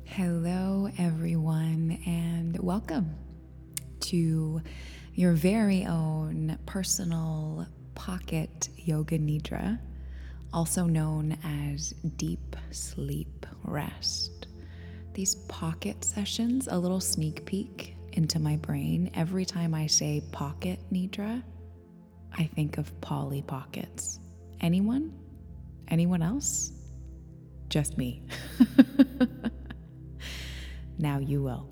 Hello, everyone, and welcome to your very own personal pocket yoga nidra, also known as deep sleep rest. These pocket sessions, a little sneak peek into my brain. Every time I say pocket nidra, I think of Polly Pockets. Anyone? Anyone else? Just me. Now you will.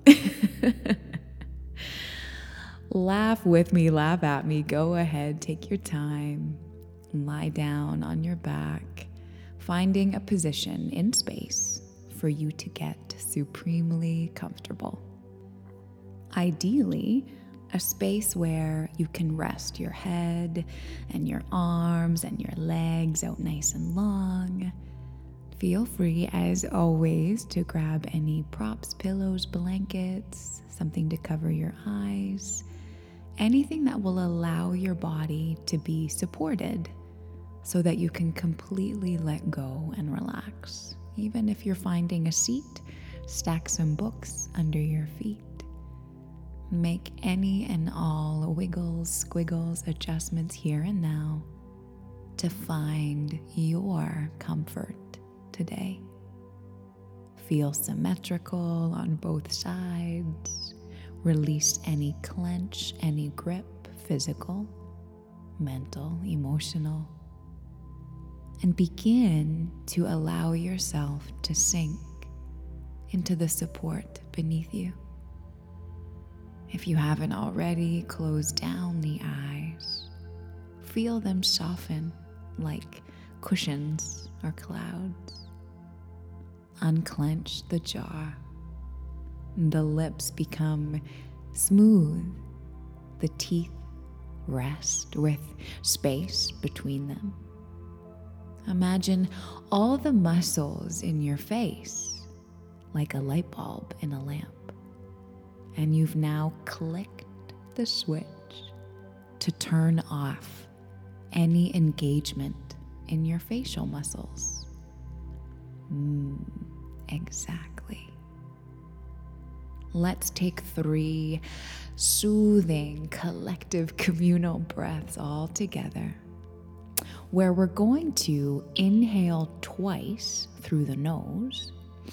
Laugh with me, laugh at me. Go ahead, take your time. Lie down on your back, finding a position in space for you to get supremely comfortable. Ideally, a space where you can rest your head and your arms and your legs out nice and long. Feel free, as always, to grab any props, pillows, blankets, something to cover your eyes, anything that will allow your body to be supported so that you can completely let go and relax. Even if you're finding a seat, stack some books under your feet. Make any and all wiggles, squiggles, adjustments here and now to find your comfort today. Feel symmetrical on both sides. Release any clench, any grip, physical, mental, emotional. And begin to allow yourself to sink into the support beneath you. If you haven't already, close down the eyes. Feel them soften like cushions or clouds. Unclench the jaw. The lips become smooth. The teeth rest with space between them. Imagine all the muscles in your face like a light bulb in a lamp. And you've now clicked the switch to turn off any engagement in your facial muscles. Exactly. Let's take 3 soothing, collective, communal breaths all together, where we're going to inhale twice through the nose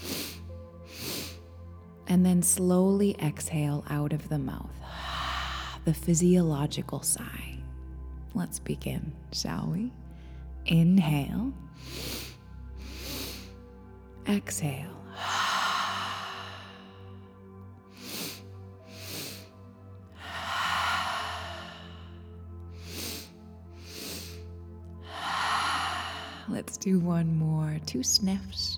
and then slowly exhale out of the mouth, the physiological sigh. Let's begin, shall we? Inhale. Exhale. Let's do one more. 2 sniffs.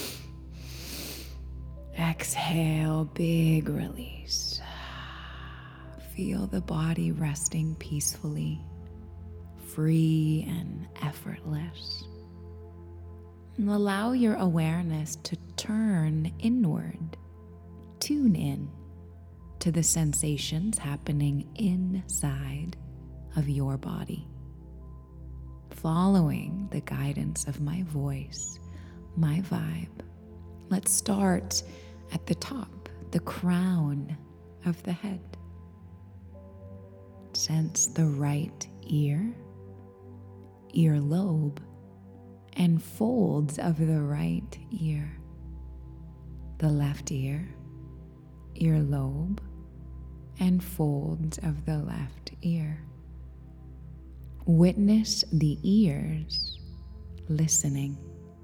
Exhale, big release. Feel the body resting peacefully, free and effortless. And allow your awareness to turn inward. Tune in to the sensations happening inside of your body. Following the guidance of my voice, my vibe. Let's start at the top, the crown of the head. Sense the right ear, earlobe, and folds of the right ear. The left ear, earlobe, and folds of the left ear. Witness the ears listening.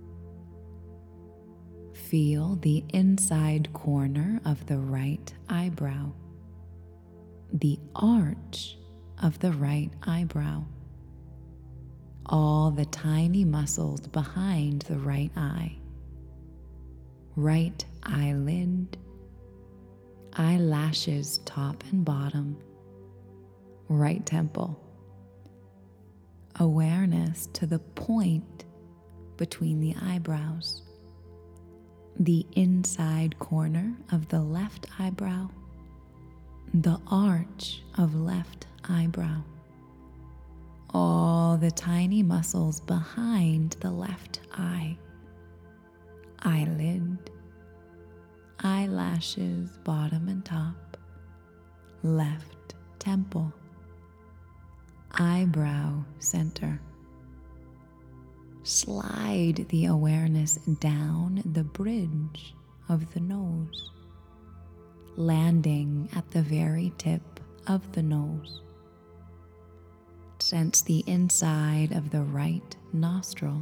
Feel the inside corner of the right eyebrow, the arch of the right eyebrow, all the tiny muscles behind the right eye, right eyelid, eyelashes top and bottom, right temple. Awareness to the point between the eyebrows, the inside corner of the left eyebrow, the arch of left eyebrow, all the tiny muscles behind the left eye, eyelid, eyelashes, bottom and top, left temple, eyebrow center. Slide the awareness down the bridge of the nose, landing at the very tip of the nose. Sense the inside of the right nostril,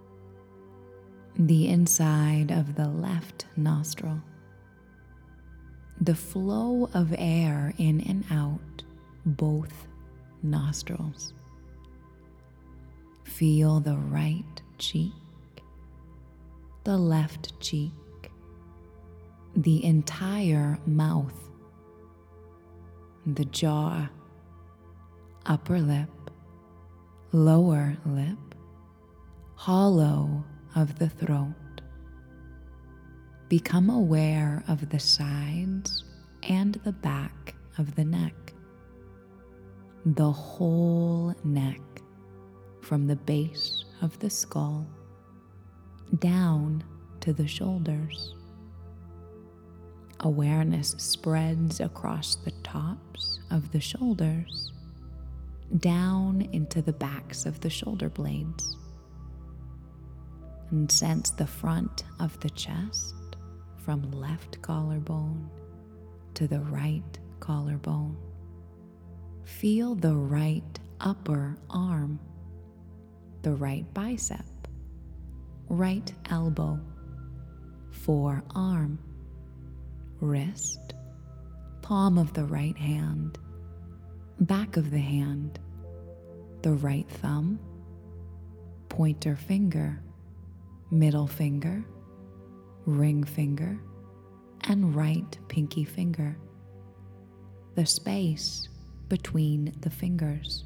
the inside of the left nostril, the flow of air in and out both nostrils. Feel the right cheek, the left cheek, the entire mouth, the jaw, upper lip, lower lip, hollow of the throat. Become aware of the sides and the back of the neck, the whole neck, from the base of the skull down to the shoulders. Awareness spreads across the tops of the shoulders, down into the backs of the shoulder blades, and sense the front of the chest from left collarbone to the right collarbone. Feel the right upper arm, the right bicep, right elbow, forearm, wrist, palm of the right hand, back of the hand, the right thumb, pointer finger, middle finger, ring finger, and right pinky finger, the space between the fingers.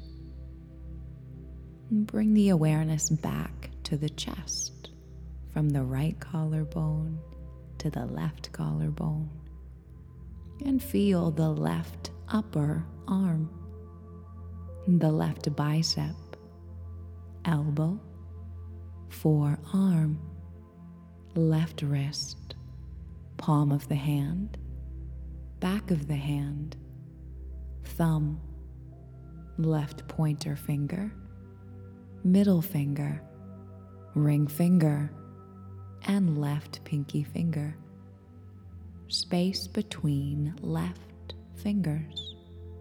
Bring the awareness back to the chest, from the right collarbone to the left collarbone, and feel the left upper arm, the left bicep, elbow, forearm, left wrist, palm of the hand, back of the hand, thumb, left pointer finger, middle finger, ring finger, and left pinky finger, space between left fingers.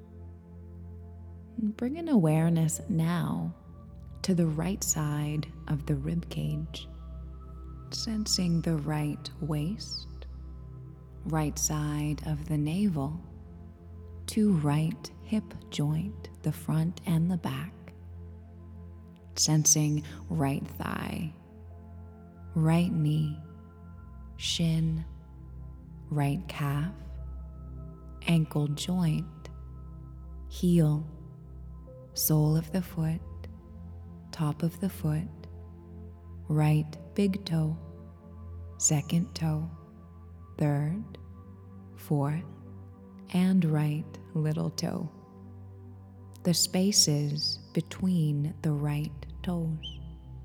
Bring an awareness now to the right side of the rib cage, sensing the right waist, right side of the navel, to right hip joint, the front and the back, sensing right thigh, right knee, shin, right calf, ankle joint, heel, sole of the foot, top of the foot, right big toe, second toe, third, fourth, and right little toe, the spaces between the right toes.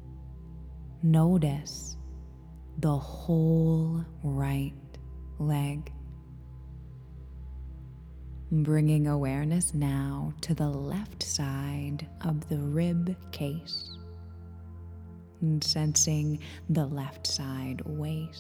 Notice the whole right leg. Bringing awareness now to the left side of the rib case, and sensing the left side waist,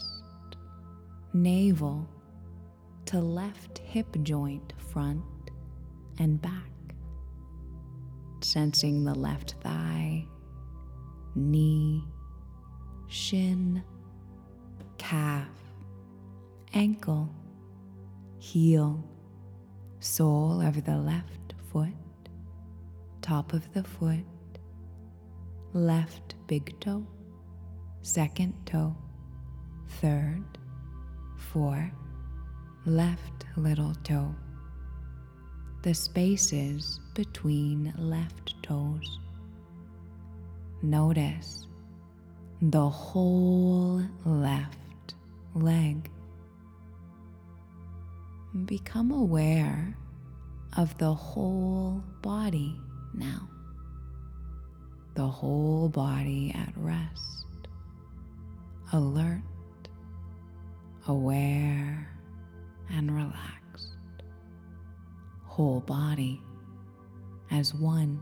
navel to left hip joint, front and back, sensing the left thigh, knee, shin, calf, ankle, heel, sole of the left foot, top of the foot, left big toe, second toe, third, fourth, left little toe, the spaces between left toes. Notice the whole left leg. Become aware of the whole body now. The whole body at rest, alert, aware and relaxed, whole body as one.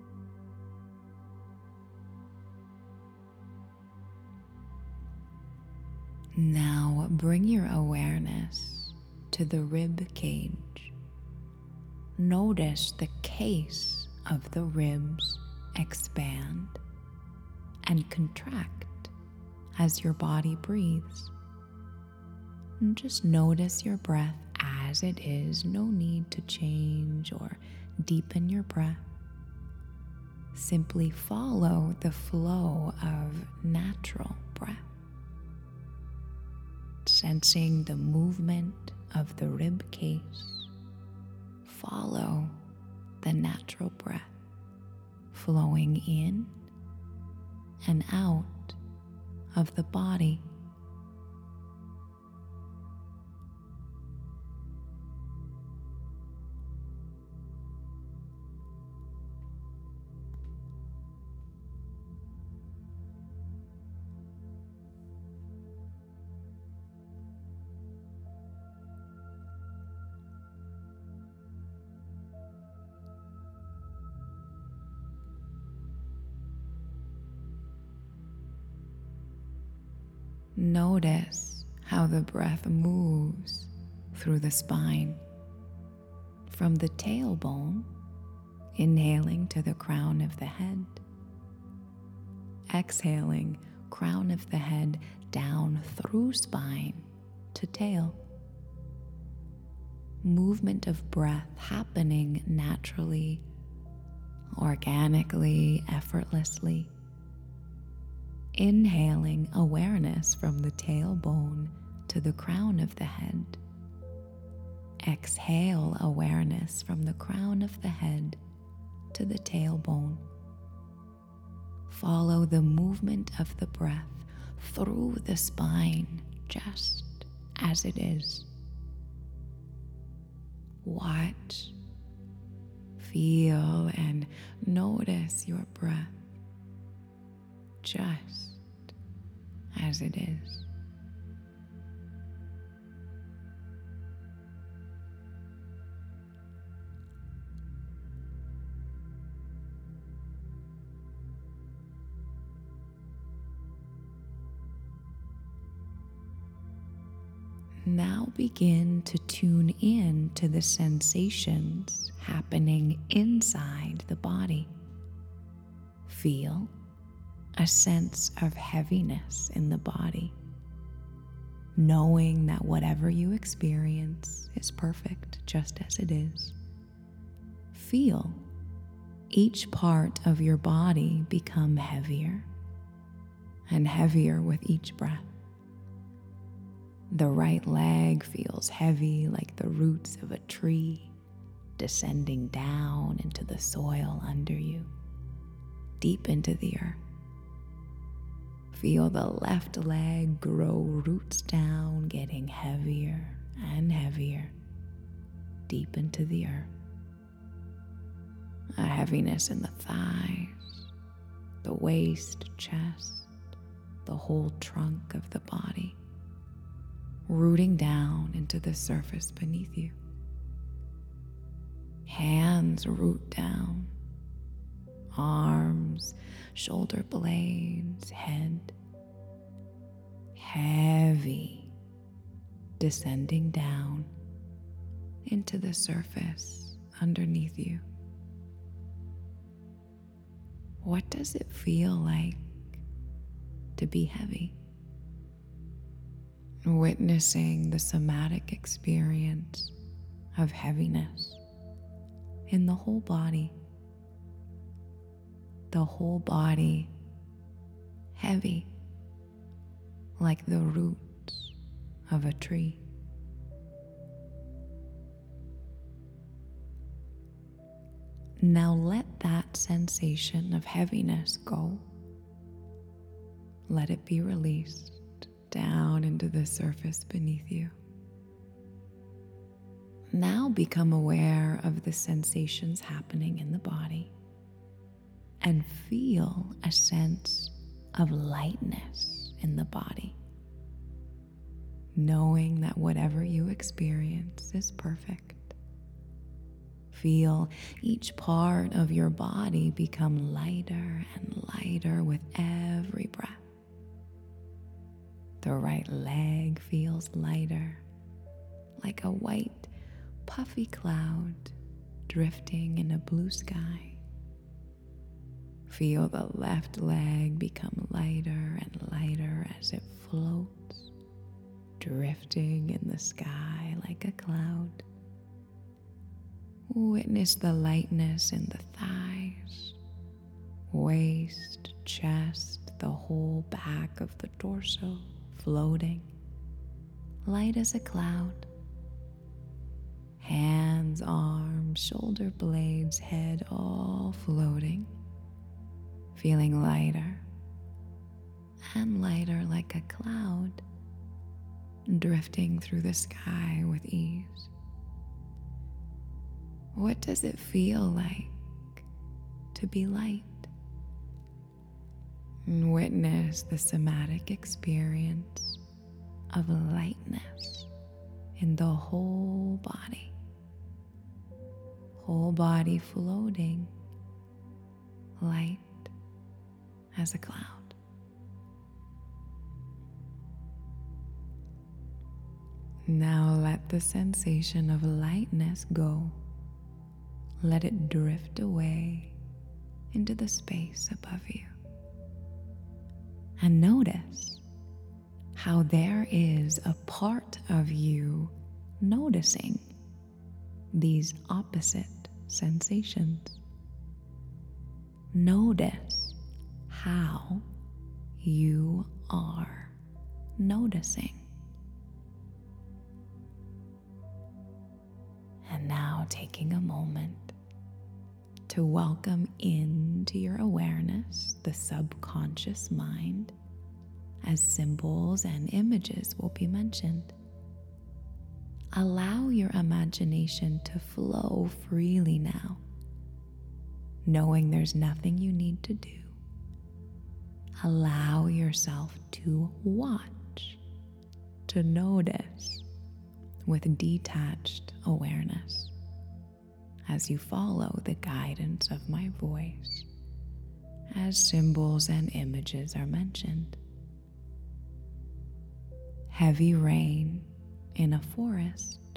Now bring your awareness to the rib cage. Notice the case of the ribs expand and contract as your body breathes. And just notice your breath as it is. No need to change or deepen your breath. Simply follow the flow of natural breath, sensing the movement of the rib case. Follow the natural breath flowing in and out of the body. Notice how the breath moves through the spine, from the tailbone, inhaling to the crown of the head, exhaling crown of the head down through spine to tail. Movement of breath happening naturally, organically, effortlessly. Inhaling awareness from the tailbone to the crown of the head. Exhale awareness from the crown of the head to the tailbone. Follow the movement of the breath through the spine just as it is. Watch, feel, and notice your breath just as it is. Now begin to tune in to the sensations happening inside the body. Feel a sense of heaviness in the body, knowing that whatever you experience is perfect just as it is. Feel each part of your body become heavier and heavier with each breath. The right leg feels heavy like the roots of a tree descending down into the soil under you, deep into the earth. Feel the left leg grow roots down, getting heavier and heavier, deep into the earth. A heaviness in the thighs, the waist, chest, the whole trunk of the body, rooting down into the surface beneath you. Hands root down, arms, shoulder blades, head, heavy, descending down into the surface underneath you. What does it feel like to be heavy? Witnessing the somatic experience of heaviness in the whole body. The whole body heavy like the roots of a tree. Now let that sensation of heaviness go. Let it be released down into the surface beneath you. Now become aware of the sensations happening in the body and feel a sense of lightness in the body. knowing that whatever you experience is perfect. Feel each part of your body become lighter and lighter with every breath. The right leg feels lighter, like a white, puffy cloud drifting in a blue sky. Feel the left leg become lighter and lighter as it floats, drifting in the sky like a cloud. Witness the lightness in the thighs, waist, chest, the whole back of the torso floating, light as a cloud. Hands, arms, shoulder blades, head all floating, feeling lighter and lighter like a cloud, drifting through the sky with ease. What does it feel like to be light? And witness the somatic experience of lightness in the whole body. Whole body floating, light as a cloud. Now let the sensation of lightness go. Let it drift away into the space above you. And notice how there is a part of you noticing these opposite sensations. Notice how you are noticing. And now taking a moment to welcome into your awareness the subconscious mind, as symbols and images will be mentioned. Allow your imagination to flow freely now, knowing there's nothing you need to do. Allow yourself to watch, to notice with detached awareness as you follow the guidance of my voice, as symbols and images are mentioned. Heavy rain in a forest,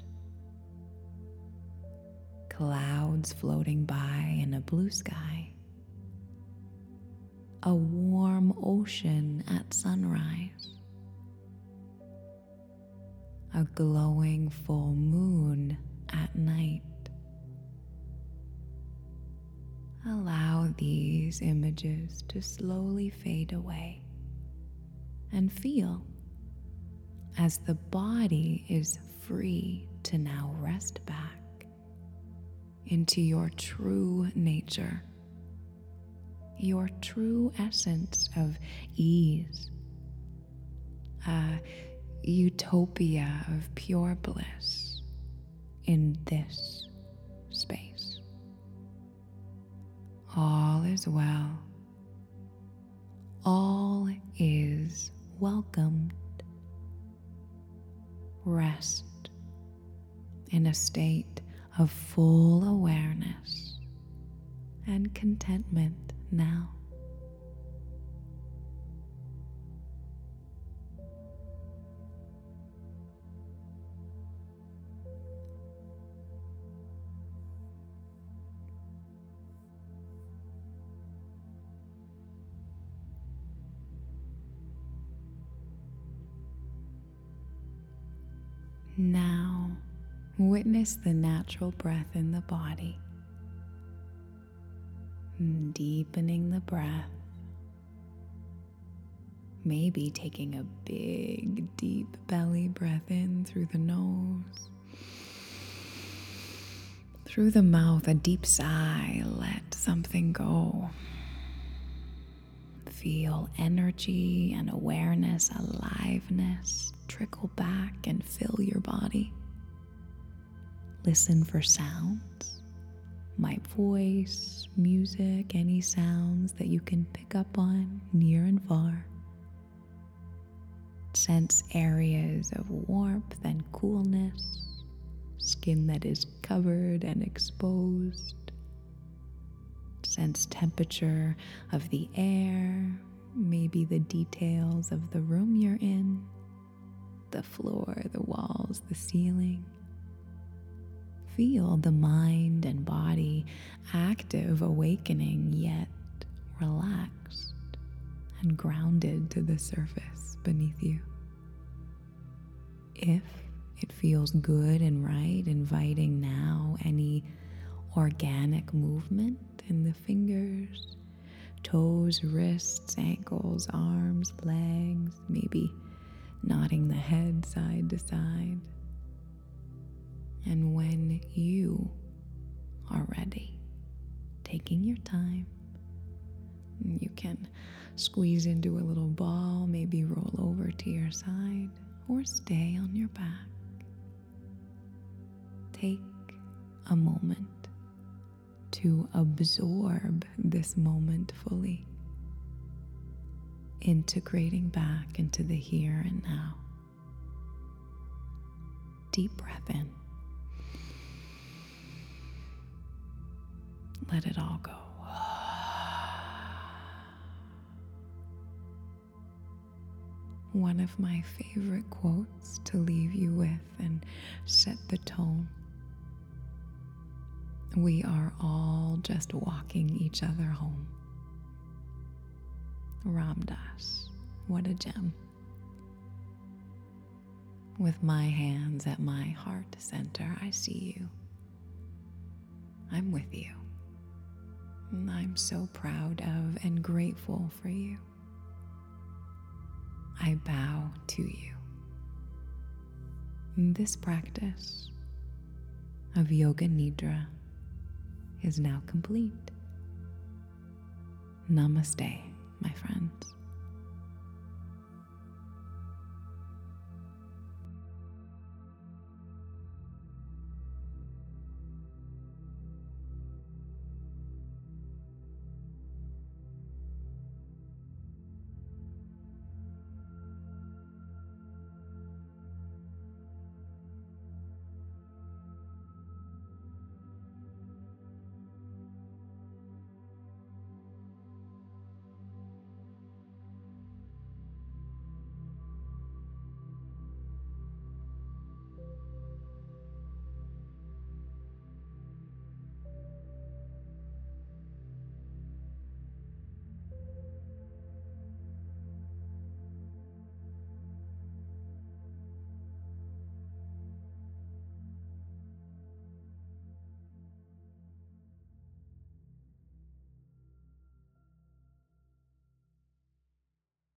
clouds floating by in a blue sky, a warm ocean at sunrise, a glowing full moon at night. Allow these images to slowly fade away and feel as the body is free to now rest back into your true nature, your true essence of ease, a utopia of pure bliss in this space. All is well. All is welcomed. Rest in a state of full awareness and contentment now. Now, witness the natural breath in the body, deepening the breath, maybe taking a big, deep belly breath in through the nose, through the mouth, a deep sigh, let something go. Feel energy and awareness, aliveness trickle back and fill your body. Listen for sounds, my voice, music, any sounds that you can pick up on near and far. Sense areas of warmth and coolness, skin that is covered and exposed. Sense temperature of the air, maybe the details of the room you're in, the floor, the walls, the ceiling. Feel the mind and body active, awakening, yet relaxed and grounded to the surface beneath you. If it feels good and right, inviting now any organic movement in the fingers, toes, wrists, ankles, arms, legs, maybe nodding the head side to side. And when you are ready, taking your time, you can squeeze into a little ball, maybe roll over to your side, or stay on your back. Take a moment to absorb this moment fully, integrating back into the here and now. Deep breath in. Let it all go. One of my favorite quotes to leave you with and set the tone. We are all just walking each other home. Ram Dass, what a gem. With my hands at my heart center, I see you. I'm with you. And I'm so proud of and grateful for you. I bow to you. This practice of Yoga Nidra is now complete. Namaste, my friends.